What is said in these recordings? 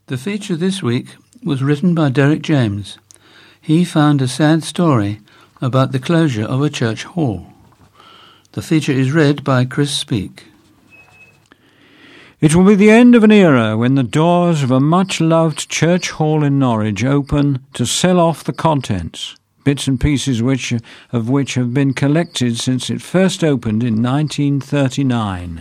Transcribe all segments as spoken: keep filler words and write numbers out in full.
The feature this week was written by Derek James. He found a sad story about the closure of a church hall. The feature is read by Chris Speak. It will be the end of an era when the doors of a much-loved church hall in Norwich open to sell off the contents, bits and pieces which, of which have been collected since it first opened in nineteen thirty-nine.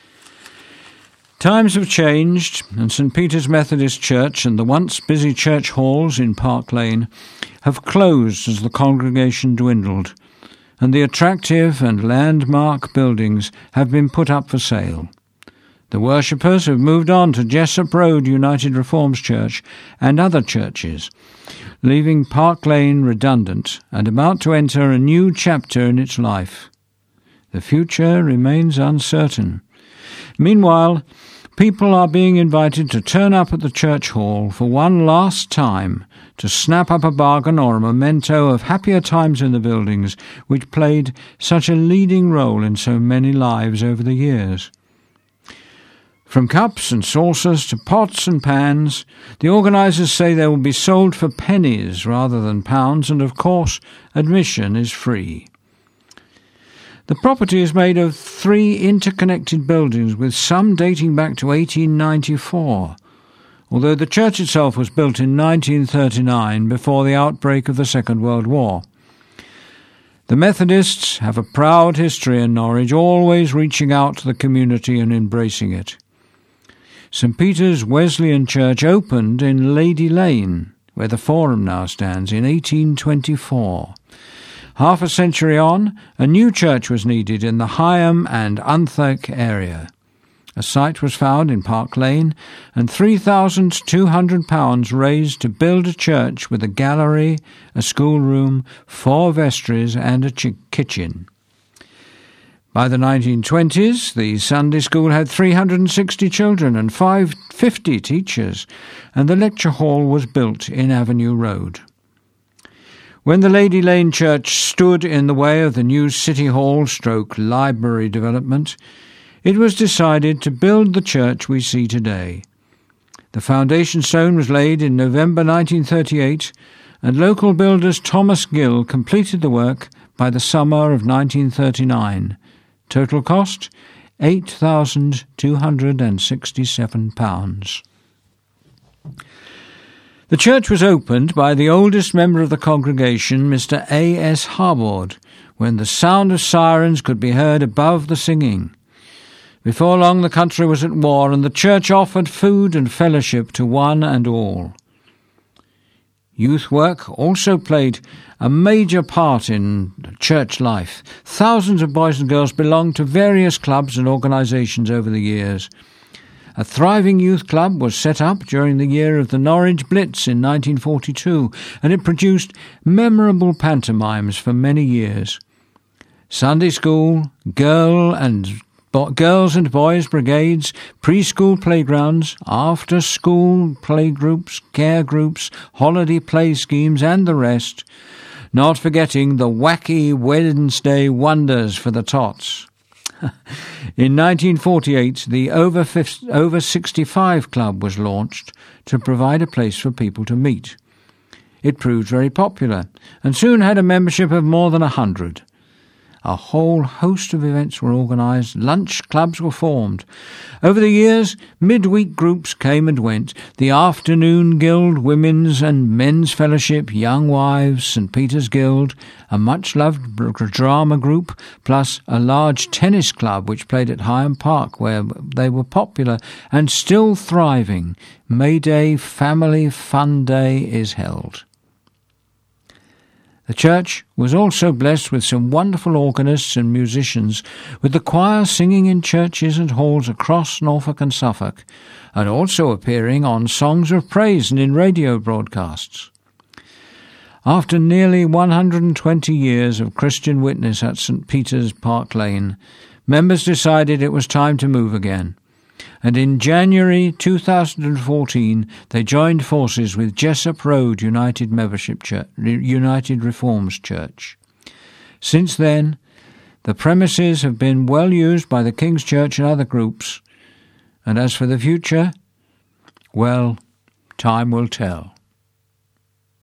Times have changed, and St Peter's Methodist Church and the once busy church halls in Park Lane have closed as the congregation dwindled, and the attractive and landmark buildings have been put up for sale. The worshippers have moved on to Jessup Road United Reforms Church and other churches, leaving Park Lane redundant and about to enter a new chapter in its life. The future remains uncertain. Meanwhile, people are being invited to turn up at the church hall for one last time to snap up a bargain or a memento of happier times in the buildings which played such a leading role in so many lives over the years. From cups and saucers to pots and pans, the organisers say they will be sold for pennies rather than pounds, and of course admission is free. The property is made of three interconnected buildings, with some dating back to eighteen ninety-four, although the church itself was built in nineteen thirty-nine, before the outbreak of the Second World War. The Methodists have a proud history in Norwich, always reaching out to the community and embracing it. St Peter's Wesleyan Church opened in Lady Lane, where the Forum now stands, in eighteen twenty-four. Half a century on, a new church was needed in the Higham and Unthank area. A site was found in Park Lane, and three thousand two hundred pounds raised to build a church with a gallery, a schoolroom, four vestries and a ch- kitchen. By the nineteen twenties, the Sunday school had three hundred sixty children and five hundred fifty teachers, and the lecture hall was built in Avenue Road. When the Lady Lane Church stood in the way of the new City Hall stroke library development, it was decided to build the church we see today. The foundation stone was laid in November nineteen thirty-eight, and local builders Thomas Gill completed the work by the summer of nineteen thirty-nine. Total cost, eight thousand two hundred sixty-seven pounds. The church was opened by the oldest member of the congregation, Mister A S Harbord, when the sound of sirens could be heard above the singing. Before long the country was at war, and the church offered food and fellowship to one and all. Youth work also played a major part in church life. Thousands of boys and girls belonged to various clubs and organisations over the years. A thriving youth club was set up during the year of the Norwich Blitz in nineteen forty-two, and it produced memorable pantomimes for many years. Sunday school, girl and bo- girls and boys brigades, preschool playgrounds, after-school playgroups, care groups, holiday play schemes, and the rest, not forgetting the wacky Wednesday wonders for the tots. In nineteen forty-eight, the over over sixty-five Club was launched to provide a place for people to meet. It proved very popular and soon had a membership of more than a hundred. A whole host of events were organised, lunch clubs were formed. Over the years, midweek groups came and went. The Afternoon Guild, Women's and Men's Fellowship, Young Wives, St Peter's Guild, a much-loved drama group, plus a large tennis club which played at Higham Park, where they were popular and still thriving. May Day Family Fun Day is held. The church was also blessed with some wonderful organists and musicians, with the choir singing in churches and halls across Norfolk and Suffolk, and also appearing on songs of praise and in radio broadcasts. After nearly one hundred twenty years of Christian witness at St Peter's Park Lane, members decided it was time to move again, and in January two thousand fourteen they joined forces with Jessup Road United Membership Church, United Reforms Church. Since then, the premises have been well used by the King's Church and other groups, and as for the future, well, Time will tell.